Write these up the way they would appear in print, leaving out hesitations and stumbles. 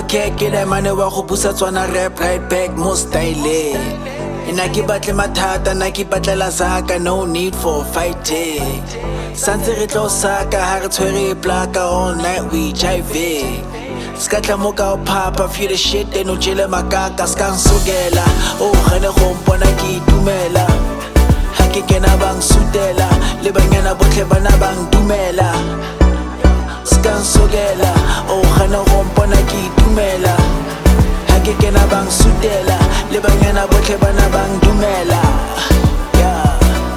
fa ke la mane wa go busa tswana rap right back mo style. Nna ke batle mathata na ke batlela zaka, no need for fighting. Santse re tlo saka ha re tshwere plaka all night we jive. Skatla mo ka o papa feel the shit and o jele makaka ska nsogela. Oh gane go mpona ke itumela. Ha ke kena bang sutela le banyana botlhe bana bang dumela. Ska nsogela. Oh gane go mpona ke itumela. Ha ke kena bang sutela le banyana botlhe bana bang dumela. Yeah.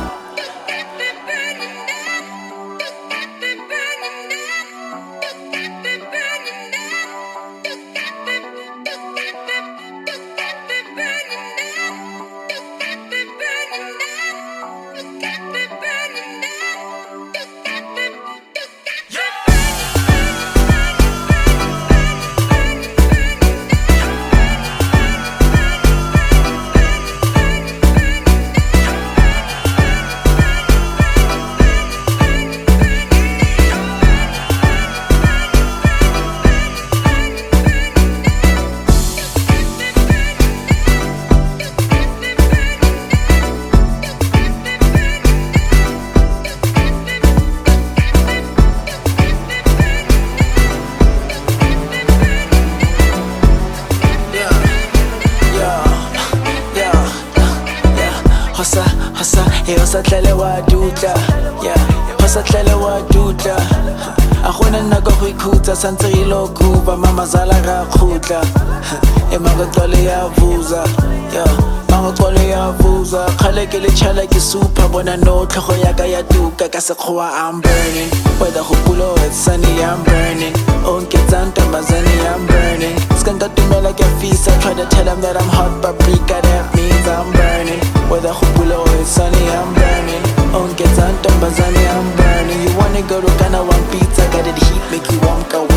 Hey, hosa tlele wa dutla, yeah. Hosa tlele wa dutla. A gona nna go ikhutsa santse re lo kuba mama zala ra khutla. E magotole ya vuza, yeah. Magotole ya vuza. Khale ke le chala ke super bona no tlhogo ya ka ya duka ka sekgowa I'm burning. Whether go pulo it's sunny I'm burning. Onke tsantombazane I'm burning. Skanda tumela ke fisa try to tell them that I'm hot paprika that means I'm burning. Whether go pulo it's sunny I'm burning. Onke tsantombazane I'm burning. You wanna go to Ghana one pizza got it heat make you want go.